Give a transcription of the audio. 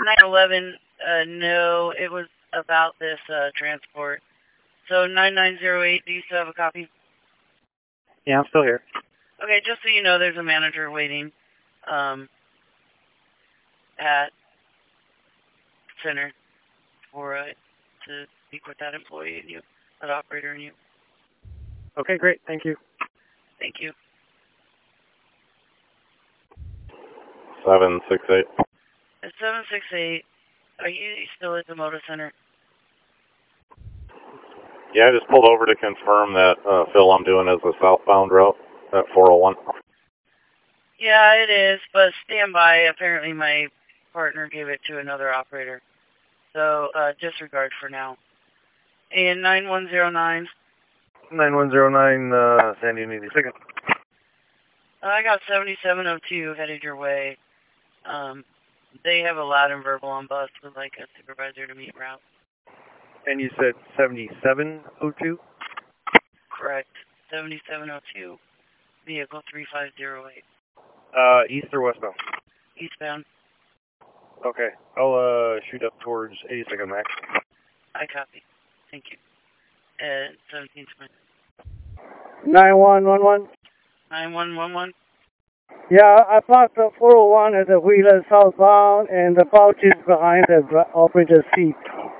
911, no, it was about this transport. So 9908, do you still have a copy? Yeah, I'm still here. Okay, just so you know, there's a manager waiting at center for to speak with that employee and you, that operator and you. Okay, great. Thank you. Thank you. 768. At 768, are you still at the Moto Center? Yeah, I just pulled over to confirm that fill I'm doing is the southbound route at 401. Yeah, it is, but stand by. Apparently my partner gave it to another operator. So disregard for now. And 9109. 9109, Sandy, you need a second. I got 7702 headed your way. They have a loud and verbal on bus with like a supervisor to meet route. And you said 7702? Correct. 7702. Vehicle 3508. East or westbound? Eastbound. Okay. I'll shoot up towards 82nd Max. I copy. Thank you. 1720. 9111. 9111. Yeah, I parked the 401 at the Wheeler southbound, and the pouch is behind the operator's seat.